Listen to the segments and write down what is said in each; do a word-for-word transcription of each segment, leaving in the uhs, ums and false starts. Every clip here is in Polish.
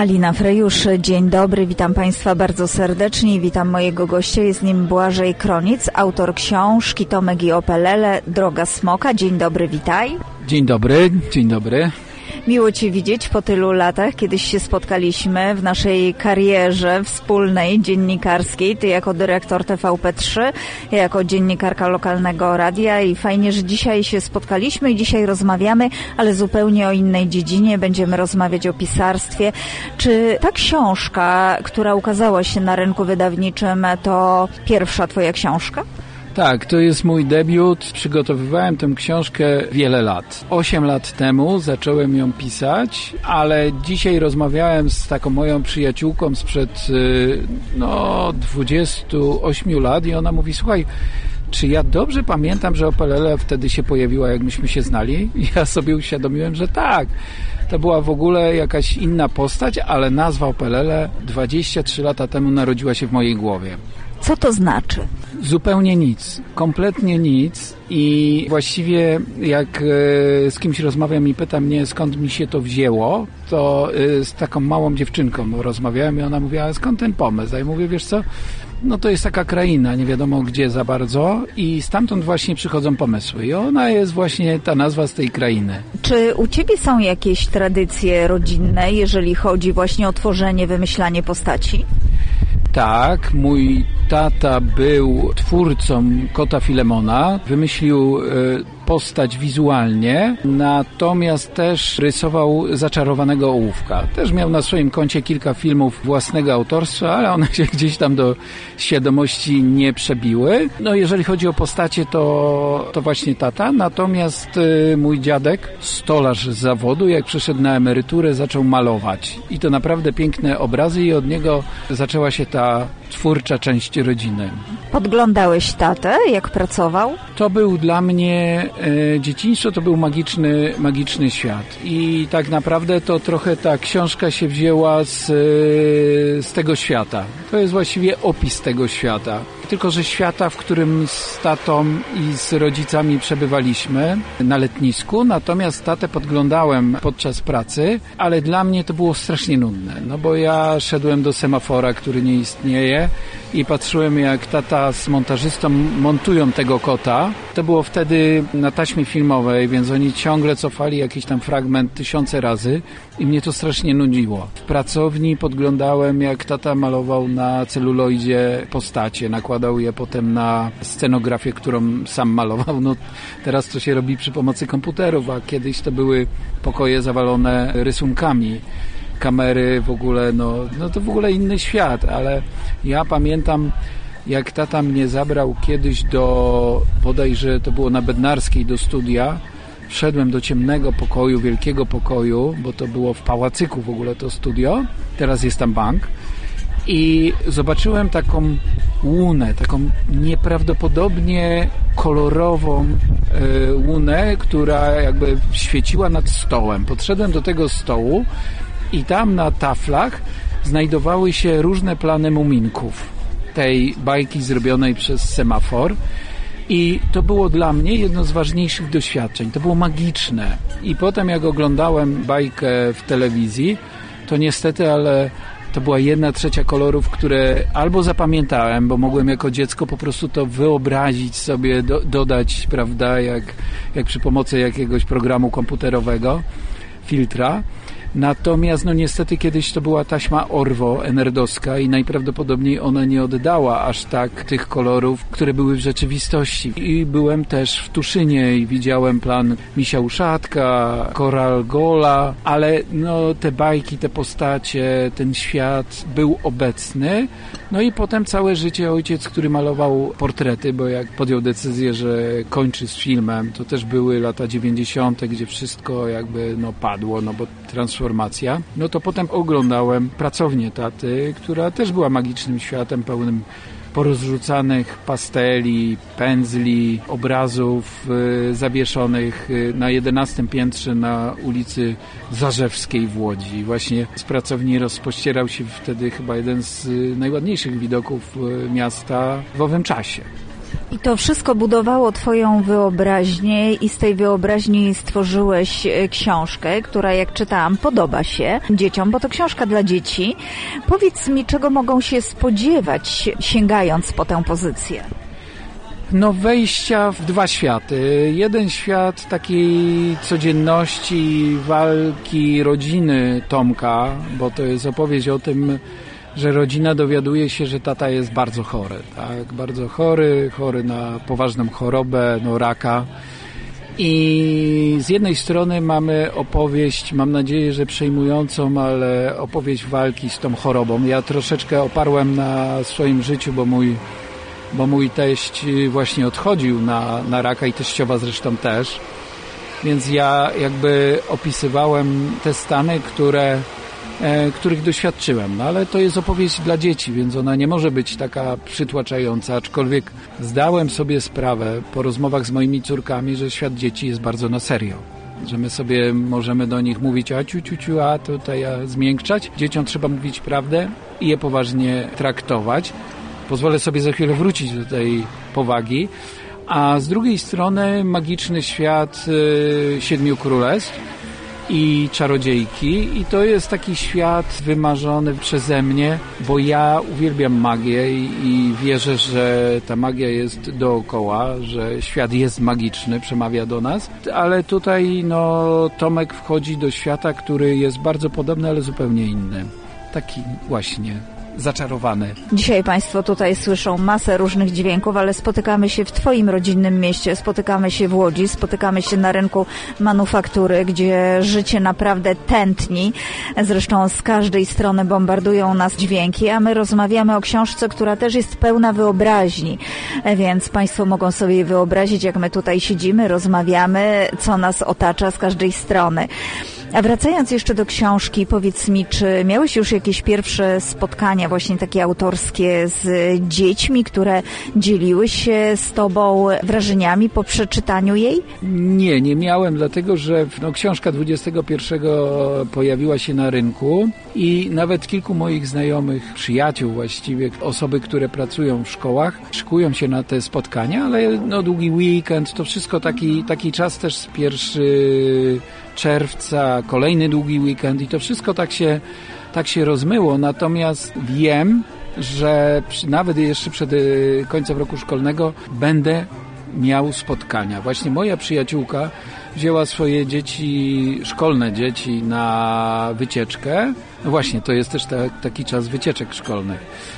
Alina Frejusz, dzień dobry, witam Państwa bardzo serdecznie, witam mojego gościa, jest nim Błażej Kronic, autor książki Tomek i Opelele, Droga Smoka. Dzień dobry, witaj. Dzień dobry, dzień dobry. Miło Cię widzieć po tylu latach, kiedyś się spotkaliśmy w naszej karierze wspólnej dziennikarskiej, Ty jako dyrektor T V P trzy, ja jako dziennikarka lokalnego radia i fajnie, że dzisiaj się spotkaliśmy i dzisiaj rozmawiamy, ale zupełnie o innej dziedzinie, będziemy rozmawiać o pisarstwie. Czy ta książka, która ukazała się na rynku wydawniczym, to pierwsza Twoja książka? Tak, to jest mój debiut. Przygotowywałem tę książkę wiele lat. Osiem lat temu zacząłem ją pisać, ale dzisiaj rozmawiałem z taką moją przyjaciółką sprzed no, dwudziestu ośmiu lat i ona mówi, słuchaj, czy ja dobrze pamiętam, że Opelele wtedy się pojawiła, jak myśmy się znali? I ja sobie uświadomiłem, że tak. To była w ogóle jakaś inna postać, ale nazwa Opelele dwadzieścia trzy lata temu narodziła się w mojej głowie. Co to znaczy? Zupełnie nic, kompletnie nic i właściwie jak z kimś rozmawiam i pyta mnie, skąd mi się to wzięło, to z taką małą dziewczynką rozmawiałem i ona mówiła, ale skąd ten pomysł? A ja mówię, wiesz co, no to jest taka kraina, nie wiadomo gdzie za bardzo i stamtąd właśnie przychodzą pomysły i ona jest właśnie ta nazwa z tej krainy. Czy u Ciebie są jakieś tradycje rodzinne, jeżeli chodzi właśnie o tworzenie, wymyślanie postaci? Tak, mój tata był twórcą Kota Filemona, wymyślił y, postać wizualnie, natomiast też rysował Zaczarowanego ołówka. Też miał na swoim koncie kilka filmów własnego autorstwa, ale one się gdzieś tam do świadomości nie przebiły. No jeżeli chodzi o postacie, to, to właśnie tata, natomiast y, mój dziadek, stolarz z zawodu, jak przeszedł na emeryturę, zaczął malować. I to naprawdę piękne obrazy i od niego zaczęła się ta twórcza część rodziny. Podglądałeś tatę, jak pracował? To był dla mnie e, dzieciństwo, to był magiczny, magiczny świat. I tak naprawdę to trochę ta książka się wzięła z, e, z tego świata. To jest właściwie opis tego świata. Tylko że świata, w którym z tatą i z rodzicami przebywaliśmy na letnisku, natomiast tatę podglądałem podczas pracy, ale dla mnie to było strasznie nudne, no bo ja szedłem do semafora, który nie istnieje i patrzyłem, jak tata z montażystą montują tego kota. To było wtedy na taśmie filmowej, więc oni ciągle cofali jakiś tam fragment tysiące razy i mnie to strasznie nudziło. W pracowni podglądałem, jak tata malował na celuloidzie postacie, nakładał je potem na scenografię, którą sam malował. No, teraz to się robi przy pomocy komputerów, a kiedyś to były pokoje zawalone rysunkami. Kamery w ogóle, no, no to w ogóle inny świat, ale ja pamiętam, jak tata mnie zabrał kiedyś do, bodajże to było na Bednarskiej, do studia. Wszedłem do ciemnego pokoju, wielkiego pokoju, bo to było w Pałacyku w ogóle to studio, teraz jest tam bank i zobaczyłem taką łunę, taką nieprawdopodobnie kolorową y, łunę, która jakby świeciła nad stołem. Podszedłem do tego stołu i tam na taflach znajdowały się różne plany muminków tej bajki zrobionej przez semafor i to było dla mnie jedno z ważniejszych doświadczeń. To było magiczne i potem jak oglądałem bajkę w telewizji, to niestety, ale to była jedna trzecia kolorów, które albo zapamiętałem, bo mogłem jako dziecko po prostu to wyobrazić sobie, do, dodać, prawda, jak, jak przy pomocy jakiegoś programu komputerowego, filtra. Natomiast no niestety kiedyś to była taśma Orwo enerdowska i najprawdopodobniej ona nie oddała aż tak tych kolorów, które były w rzeczywistości. I byłem też w Tuszynie i widziałem plan Misia Uszatka, Koral Gola, ale no te bajki, te postacie, ten świat był obecny. No i potem całe życie ojciec, który malował portrety, bo jak podjął decyzję, że kończy z filmem, to też były lata dziewięćdziesiąte, gdzie wszystko jakby no padło, no bo transformacja. No to potem oglądałem pracownię taty, która też była magicznym światem, pełnym porozrzucanych pasteli, pędzli, obrazów y, zawieszonych y, na jedenastym piętrze na ulicy Zarzewskiej w Łodzi. Właśnie z pracowni rozpościerał się wtedy chyba jeden z y, najładniejszych widoków y, miasta w owym czasie. I to wszystko budowało twoją wyobraźnię i z tej wyobraźni stworzyłeś książkę, która, jak czytałam, podoba się dzieciom, bo to książka dla dzieci. Powiedz mi, czego mogą się spodziewać, sięgając po tę pozycję? No wejścia w dwa światy. Jeden świat takiej codzienności, walki rodziny Tomka, bo to jest opowieść o tym, że rodzina dowiaduje się, że tata jest bardzo chory, tak? Bardzo chory, chory na poważną chorobę, no raka. I z jednej strony mamy opowieść, mam nadzieję, że przejmującą, ale opowieść walki z tą chorobą. Ja troszeczkę oparłem na swoim życiu, bo mój, bo mój teść właśnie odchodził na, na raka i teściowa zresztą też. Więc ja jakby opisywałem te stany, które których doświadczyłem. No ale to jest opowieść dla dzieci, więc ona nie może być taka przytłaczająca, aczkolwiek zdałem sobie sprawę po rozmowach z moimi córkami, że świat dzieci jest bardzo na serio. Że my sobie możemy do nich mówić a ciu, ciu, ciu, a tutaj a zmiękczać. Dzieciom trzeba mówić prawdę i je poważnie traktować. Pozwolę sobie za chwilę wrócić do tej powagi. A z drugiej strony magiczny świat y, Siedmiu Królestw i Czarodziejki i to jest taki świat wymarzony przeze mnie, bo ja uwielbiam magię i, i wierzę, że ta magia jest dookoła, że świat jest magiczny, przemawia do nas, ale tutaj no Tomek wchodzi do świata, który jest bardzo podobny, ale zupełnie inny. Taki właśnie zaczarowany. Dzisiaj Państwo tutaj słyszą masę różnych dźwięków, ale spotykamy się w Twoim rodzinnym mieście, spotykamy się w Łodzi, spotykamy się na rynku manufaktury, gdzie życie naprawdę tętni. Zresztą z każdej strony bombardują nas dźwięki, a my rozmawiamy o książce, która też jest pełna wyobraźni. Więc Państwo mogą sobie wyobrazić, jak my tutaj siedzimy, rozmawiamy, co nas otacza z każdej strony. A wracając jeszcze do książki, powiedz mi, czy miałeś już jakieś pierwsze spotkania właśnie takie autorskie z dziećmi, które dzieliły się z Tobą wrażeniami po przeczytaniu jej? Nie, nie miałem, dlatego że no, książka dwudziestego pierwszego pojawiła się na rynku i nawet kilku moich znajomych, przyjaciół właściwie, osoby, które pracują w szkołach, szykują się na te spotkania, ale no, długi weekend, to wszystko taki, taki czas też z pierwszy czerwca, kolejny długi weekend i to wszystko tak się, tak się rozmyło. Natomiast wiem, że przy, nawet jeszcze przed y, końcem roku szkolnego będę miał spotkania. Właśnie moja przyjaciółka wzięła swoje dzieci, szkolne dzieci na wycieczkę. No właśnie, to jest też ta, taki czas wycieczek szkolnych.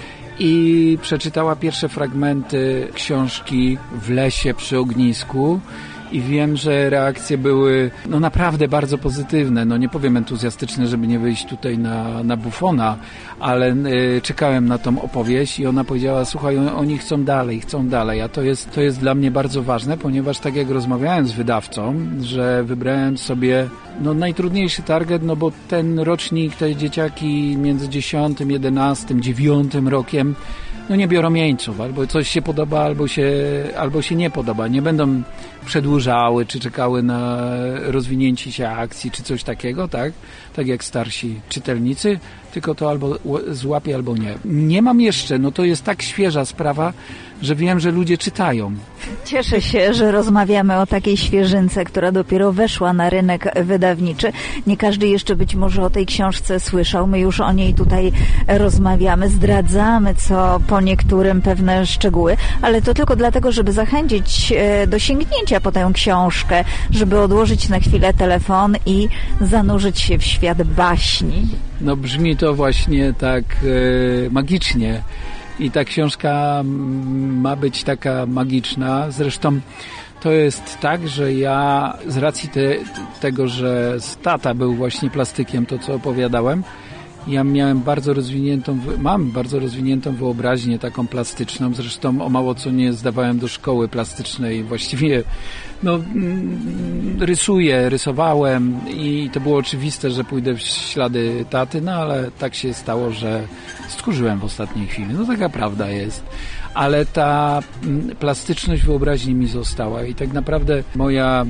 I przeczytała pierwsze fragmenty książki W lesie przy ognisku. I wiem, że reakcje były no naprawdę bardzo pozytywne. No nie powiem entuzjastyczne, żeby nie wyjść tutaj na, na bufona, ale y, czekałem na tą opowieść i ona powiedziała, słuchaj, oni chcą dalej, chcą dalej, a to jest, to jest dla mnie bardzo ważne, ponieważ tak jak rozmawiałem z wydawcą, że wybrałem sobie no najtrudniejszy target, no bo ten rocznik, te dzieciaki między dziesiątym, jedenastym, dziewiątym rokiem no nie biorą jeńców, albo coś się podoba, albo się, albo się nie podoba. Nie będą przedłużały, czy czekały na rozwinięcie się akcji, czy coś takiego, tak? Tak jak starsi czytelnicy, tylko to albo złapie, albo nie. Nie mam jeszcze, no to jest tak świeża sprawa, że wiem, że ludzie czytają. Cieszę się, że rozmawiamy o takiej świeżynce, która dopiero weszła na rynek wydawniczy. Nie każdy jeszcze być może o tej książce słyszał. My już o niej tutaj rozmawiamy, zdradzamy co po niektórym pewne szczegóły, ale to tylko dlatego, żeby zachęcić do sięgnięcia po tę książkę, żeby odłożyć na chwilę telefon i zanurzyć się w świat baśni. No brzmi to właśnie tak e, magicznie. I ta książka ma być taka magiczna. Zresztą to jest tak, że ja z racji te, tego, że tata był właśnie plastykiem, to co opowiadałem, ja miałem bardzo rozwiniętą, mam bardzo rozwiniętą wyobraźnię taką plastyczną. Zresztą o mało co nie zdawałem do szkoły plastycznej. Właściwie no, rysuję, rysowałem i to było oczywiste, że pójdę w ślady taty, no ale tak się stało, że stchórzyłem w ostatniej chwili. No taka prawda jest. Ale ta plastyczność wyobraźni mi została i tak naprawdę moja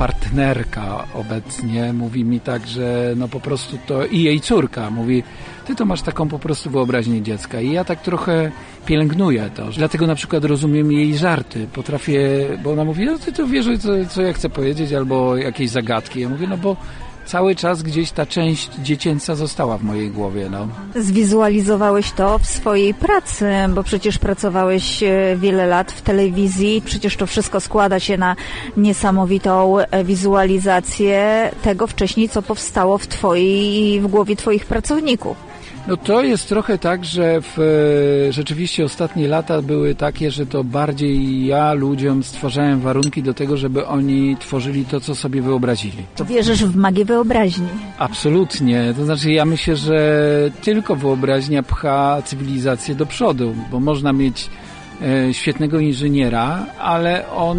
partnerka obecnie mówi mi tak, że no po prostu to i jej córka mówi, ty ty to masz taką po prostu wyobraźnię dziecka i ja tak trochę pielęgnuję to. Dlatego na przykład rozumiem jej żarty. Potrafię, bo ona mówi, no ty to wiesz, co, co ja chcę powiedzieć, albo jakieś zagadki. Ja mówię, no bo cały czas gdzieś ta część dziecięca została w mojej głowie. No. Zwizualizowałeś to w swojej pracy, bo przecież pracowałeś wiele lat w telewizji. Przecież to wszystko składa się na niesamowitą wizualizację tego wcześniej, co powstało w twojej, w głowie twoich pracowników. No to jest trochę tak, że w, rzeczywiście ostatnie lata były takie, że to bardziej ja ludziom stwarzałem warunki do tego, żeby oni tworzyli to, co sobie wyobrazili. To... Wierzysz w magię wyobraźni? Absolutnie. To znaczy ja myślę, że tylko wyobraźnia pcha cywilizację do przodu, bo można mieć e, świetnego inżyniera, ale on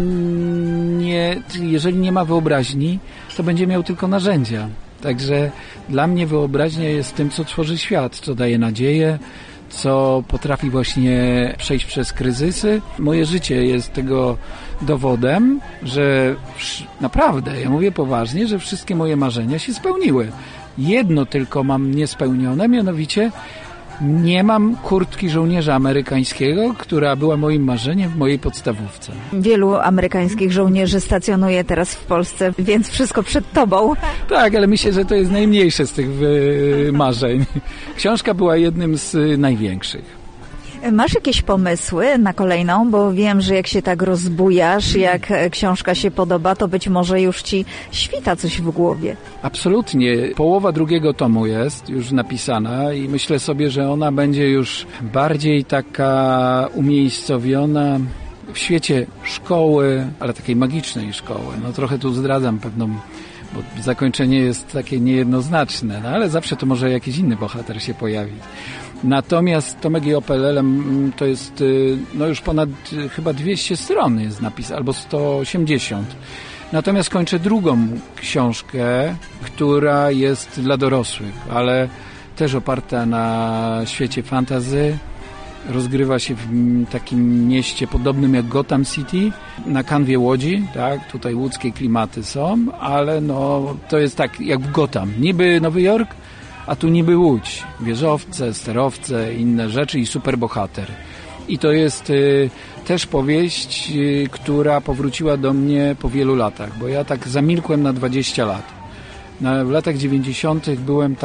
nie, jeżeli nie ma wyobraźni, to będzie miał tylko narzędzia. Także dla mnie wyobraźnia jest tym, co tworzy świat, co daje nadzieję, co potrafi właśnie przejść przez kryzysy. Moje życie jest tego dowodem, że naprawdę, ja mówię poważnie, że wszystkie moje marzenia się spełniły. Jedno tylko mam niespełnione, mianowicie nie mam kurtki żołnierza amerykańskiego, która była moim marzeniem w mojej podstawówce. Wielu amerykańskich żołnierzy stacjonuje teraz w Polsce, więc wszystko przed tobą. Tak, ale myślę, że to jest najmniejsze z tych marzeń. Książka była jednym z największych. Masz jakieś pomysły na kolejną? Bo wiem, że jak się tak rozbujasz, jak książka się podoba, to być może już ci świta coś w głowie. Absolutnie. Połowa drugiego tomu jest już napisana i myślę sobie, że ona będzie już bardziej taka umiejscowiona w świecie szkoły, ale takiej magicznej szkoły. No trochę tu zdradzam pewną, bo zakończenie jest takie niejednoznaczne, no ale zawsze to może jakiś inny bohater się pojawić. Natomiast Tomek i Opelelem to jest no już ponad chyba dwieście stron jest napis, albo sto osiemdziesiąt. Natomiast kończę drugą książkę, która jest dla dorosłych, ale też oparta na świecie fantasy. Rozgrywa się w takim mieście podobnym jak Gotham City, na kanwie łodzi, tak, tutaj łódzkie klimaty są, ale no to jest tak jak w Gotham, niby Nowy Jork, a tu niby Łódź, wieżowce, sterowce, inne rzeczy i superbohater. I to jest y, też powieść, y, która powróciła do mnie po wielu latach, bo ja tak zamilkłem na dwadzieścia lat. Na, w latach dziewięćdziesiątych byłem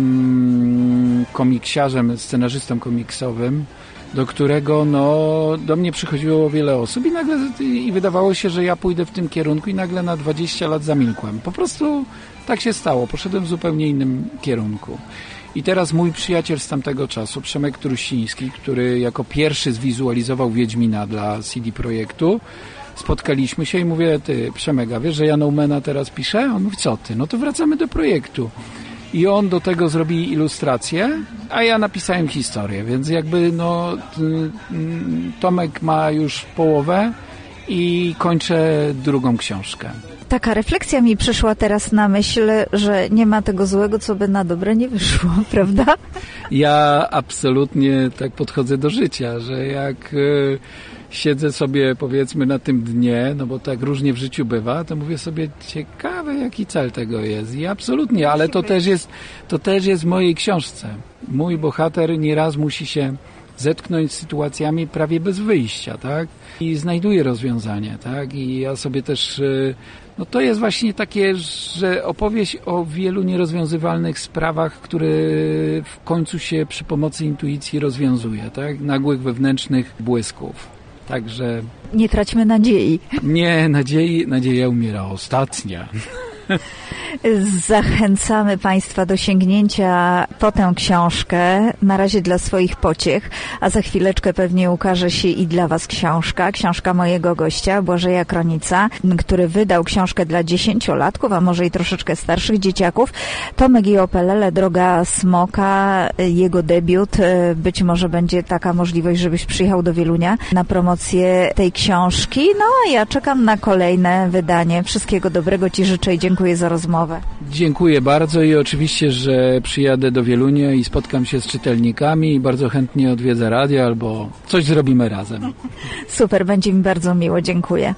takim komiksiarzem, scenarzystą komiksowym, do którego no, do mnie przychodziło wiele osób i nagle i wydawało się, że ja pójdę w tym kierunku i nagle na dwadzieścia lat zamilkłem. Po prostu tak się stało. Poszedłem w zupełnie innym kierunku. I teraz mój przyjaciel z tamtego czasu, Przemek Truściński, który jako pierwszy zwizualizował Wiedźmina dla C D Projektu, spotkaliśmy się i mówię, ty Przemek, a wiesz, że ja Noumena teraz piszę? On mówi, co ty? No to wracamy do projektu. I on do tego zrobi ilustrację, a ja napisałem historię, więc jakby no Tomek ma już połowę i kończę drugą książkę. Taka refleksja mi przyszła teraz na myśl, że nie ma tego złego, co by na dobre nie wyszło, prawda? Ja absolutnie tak podchodzę do życia, że jak y, siedzę sobie powiedzmy na tym dnie, no bo tak różnie w życiu bywa, to mówię sobie, ciekawe jaki cel tego jest. I absolutnie, ale to też jest, to też jest w mojej książce. Mój bohater nieraz musi się zetknąć z sytuacjami prawie bez wyjścia, tak? I znajduje rozwiązanie, tak? I ja sobie też, no to jest właśnie takie, że opowieść o wielu nierozwiązywalnych sprawach, które w końcu się przy pomocy intuicji rozwiązuje, tak? Nagłych wewnętrznych błysków. Także... Nie traćmy nadziei. Nie, nadziei, nadzieja umiera ostatnia. Zachęcamy Państwa do sięgnięcia po tę książkę, na razie dla swoich pociech, a za chwileczkę pewnie ukaże się i dla Was książka, książka mojego gościa, Błażeja Kronica, który wydał książkę dla dziesięciolatków, a może i troszeczkę starszych dzieciaków. Tomek i Opelele, Droga Smoka, jego debiut. Być może będzie taka możliwość, żebyś przyjechał do Wielunia na promocję tej książki. No a ja czekam na kolejne wydanie. Wszystkiego dobrego Ci życzę i dziękuję za rozmowę. Dziękuję bardzo i oczywiście, że przyjadę do Wielunia i spotkam się z czytelnikami i bardzo chętnie odwiedzę radio albo coś zrobimy razem. Super, będzie mi bardzo miło. Dziękuję.